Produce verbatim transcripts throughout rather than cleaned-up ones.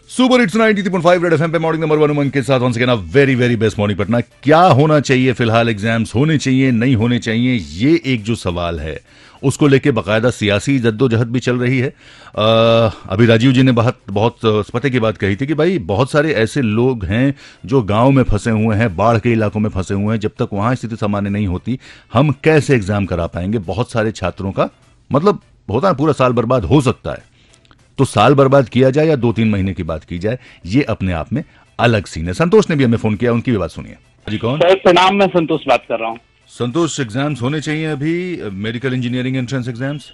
Super hits ninety three point five red FM पे morning number one Umang के साथ once again a very very best morning Patna. क्या होना चाहिए फिलहाल, एग्जाम्स होने चाहिए नहीं होने चाहिए, ये एक जो सवाल है उसको लेके बाकायदा सियासी जद्दोजहद भी चल रही है। आ, अभी राजीव जी ने बहुत बहुत पते की बात कही थी कि भाई बहुत सारे ऐसे लोग हैं जो गांव में फंसे हुए हैं, बाढ़ के इलाकों में फंसे हुए हैं, जब तक वहां स्थिति सामान्य नहीं होती हम कैसे एग्जाम करा पाएंगे। बहुत सारे छात्रों का मतलब होता है पूरा साल बर्बाद हो सकता है, तो साल बर्बाद किया जाए या दो तीन महीने की बात की जाए, ये अपने आप में अलग सीन है। संतोष ने भी हमें फोन किया, उनकी भी बात सुनिए। जी कौन? सर प्रणाम, मैं संतोष बात कर रहा हूँ। संतोष, एग्जाम्स होने चाहिए अभी, मेडिकल इंजीनियरिंग एंट्रेंस एग्जाम्स?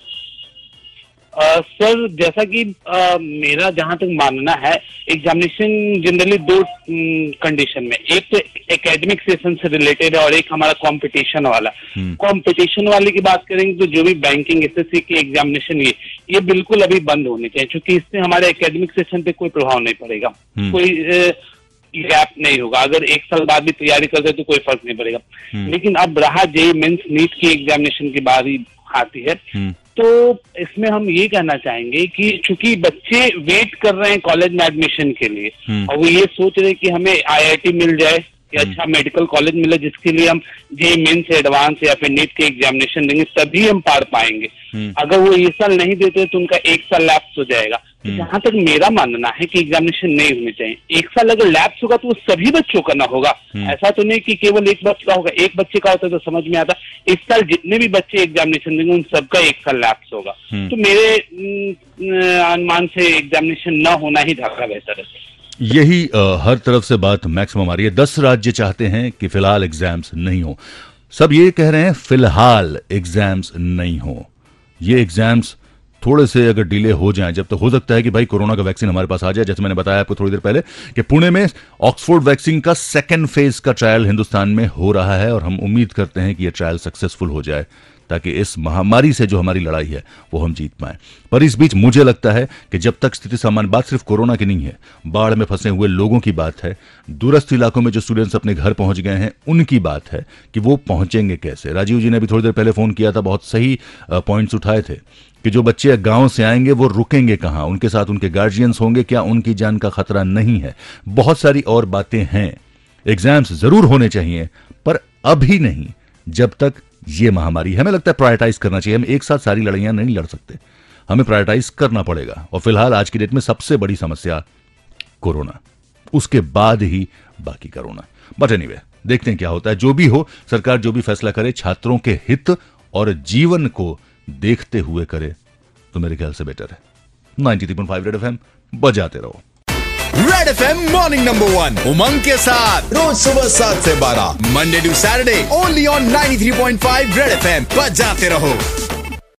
आ, सर जैसा कि आ, मेरा जहां तक मानना है, एग्जामिनेशन जनरली दो कंडीशन में, एक तो एकेडमिक सेशन से रिलेटेड है और एक हमारा कंपटीशन वाला। कंपटीशन वाले की बात करेंगे तो जो भी बैंकिंग एसएससी की एग्जामिनेशन ये ये बिल्कुल अभी बंद होने चाहिए, क्योंकि इससे हमारे एकेडमिक सेशन पे कोई प्रभाव नहीं पड़ेगा, कोई गैप नहीं होगा। अगर एक साल बाद भी तैयारी करते तो कोई फर्क नहीं पड़ेगा। लेकिन अब रहा जेईई मेंस नीट की एग्जामिनेशन की बारी आती है, तो इसमें हम ये कहना चाहेंगे कि चूंकि बच्चे वेट कर रहे हैं कॉलेज में एडमिशन के लिए और वो ये सोच रहे हैं कि हमें आईआईटी मिल जाए या अच्छा मेडिकल कॉलेज मिले जिसके लिए हम जेईई मेंस एडवांस या फिर नीट के एग्जामिनेशन देंगे तभी हम पार पाएंगे। अगर वो ये साल नहीं देते तो उनका एक साल लैप्स हो जाएगा। तो जहां तक मेरा मानना है कि एग्जामिनेशन नहीं होने चाहिए। एक साल अगर लैप्स होगा तो वो सभी बच्चों का ना होगा, ऐसा तो नहीं कि केवल एक बच्चे का होगा। एक बच्चे का होता है तो समझ में आता, इस साल जितने भी बच्चे एग्जामिनेशन देंगे उन सबका एक साल लैप्स होगा। तो मेरे अनुमान से एग्जामिनेशन न होना ही ज्यादा बेहतर है। यही आ, हर तरफ से बात मैक्सिमम आ रही है। दस राज्य चाहते हैं कि फिलहाल एग्जाम्स नहीं हो, सब ये कह रहे हैं फिलहाल एग्जाम्स नहीं हो। ये एग्जाम्स थोड़े से अगर डिले हो जाएं, जब तक तो हो सकता है कि भाई कोरोना का वैक्सीन हमारे पास आ जाए। जैसे मैंने बताया आपको थोड़ी देर पहले कि पुणे में ऑक्सफोर्ड वैक्सीन का सेकेंड फेज का ट्रायल हिंदुस्तान में हो रहा है और हम उम्मीद करते हैं कि यह ट्रायल सक्सेसफुल हो जाए ताकि इस महामारी से जो हमारी लड़ाई है वो हम जीत पाएं। पर इस बीच मुझे लगता है कि जब तक स्थिति सामान्य, बात सिर्फ कोरोना की नहीं है, बाढ़ में फंसे हुए लोगों की बात है, दूरस्थ इलाकों में जो स्टूडेंट्स अपने घर पहुंच गए हैं उनकी बात है कि वो पहुंचेंगे कैसे। राजीव जी ने भी थोड़ी देर पहले फोन किया था, बहुत सही पॉइंट्स उठाए थे कि जो बच्चे गांव से आएंगे वो रुकेंगे कहां, उनके साथ उनके गार्जियंस होंगे, क्या उनकी जान का खतरा नहीं है। बहुत सारी और बातें हैं। एग्जाम्स जरूर होने चाहिए पर अभी नहीं, जब तक ये महामारी, हमें लगता है प्रायोरिटाइज करना चाहिए। हम एक साथ सारी लड़ाइयां नहीं लड़ सकते, हमें प्रायोरिटाइज करना पड़ेगा। और फिलहाल आज की डेट में सबसे बड़ी समस्या कोरोना, उसके बाद ही बाकी कोरोना। बट एनीवे, देखते हैं क्या होता है। जो भी हो, सरकार जो भी फैसला करे छात्रों के हित और जीवन को देखते हुए करे तो मेरे ख्याल से बेटर है। Ninety three point five red FM बजाते रहो। Red FM morning number one Umang के साथ रोज सुबह सात से बारह, Monday to Saturday only on ninety three point five red FM बजाते रहो।